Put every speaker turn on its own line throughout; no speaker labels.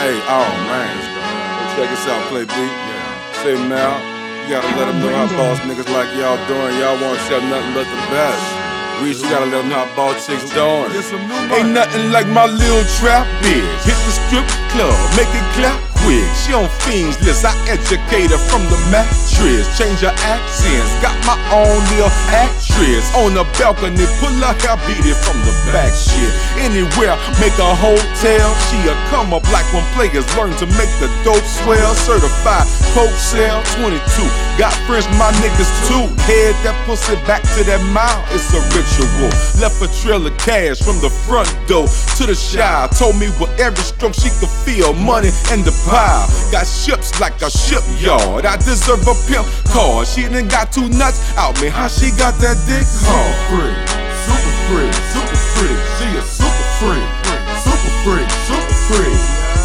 Hey, oh man, check this out, Play B. Yeah. Say Mal, you gotta let them know how boss niggas like y'all doing. Y'all won't accept nothing but the best. Reese, you gotta let them know how boss chicks doing. Ain't nothing like my little trap bitch. Hit the strip club, make it clap quick. She on fiends list, I educate her from the mattress. Change her accents, got my own little actress. On the balcony, pull her hair, beat it from the back shit. Anywhere, make a hotel. She'll come up like when players learn to make the dope swell. Certified coke sale, 22. Got friends, my niggas too. Head that pussy back to that mouth, it's a ritual. Left a trail of cash from the front door to the shy. Told me with every stroke she could feel money in the pile. Got ships like a shipyard. I deserve a pimp card. She done got 2 nuts out me. How she got that dick hard?
Free, super free, super free. She a super free, super free, super free.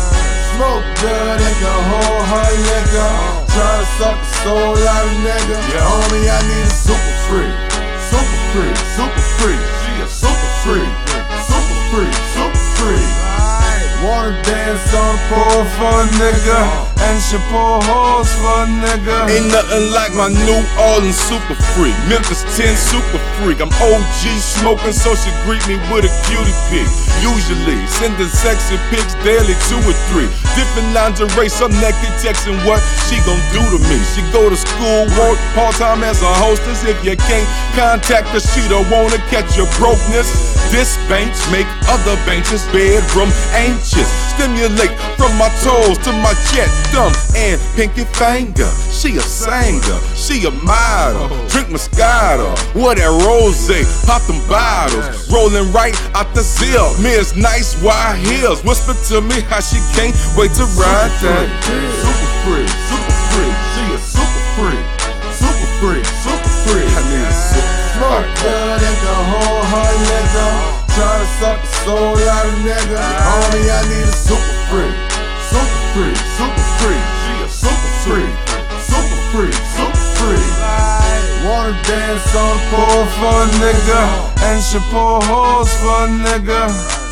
Smoke good and can hold her liquor. Try to suck the soul out of nigga. Homie, I need a super free, super free, super free. She a super free, super free, super free. Wanna dance on the pole for a nigga, and she pull hoes for a nigga.
Ain't nothing like my New Orleans super freak. Memphis 10 super freak. I'm OG smoking, so she greet me with a cutie pic. Usually sending sexy pics daily, 2 or 3. Different lingerie, some naked texting what she gon' do to me. She go to school, work part-time as a hostess. If you can't contact her, she don't wanna catch your brokenness. This bench make other benches bedroom anxious. Stimulate from my toes to my jet, thumb, and pinky finger. She a singer, she a model. Drink Moscato, what that rosé, pop them bottles. Rolling right out the zip, Miss Nice wide heels. Whisper to me how she can't wait to ride that.
Super free, super free. She a super free, super free, super free.
I need a super
Smoke good and can hold her liquor. Try to suck the soul out of nigga. Homie, I need a super free, super free, super free. She a super free, super free, super free. Wanna dance on the pole for a nigga, and she pull hoes for a nigga.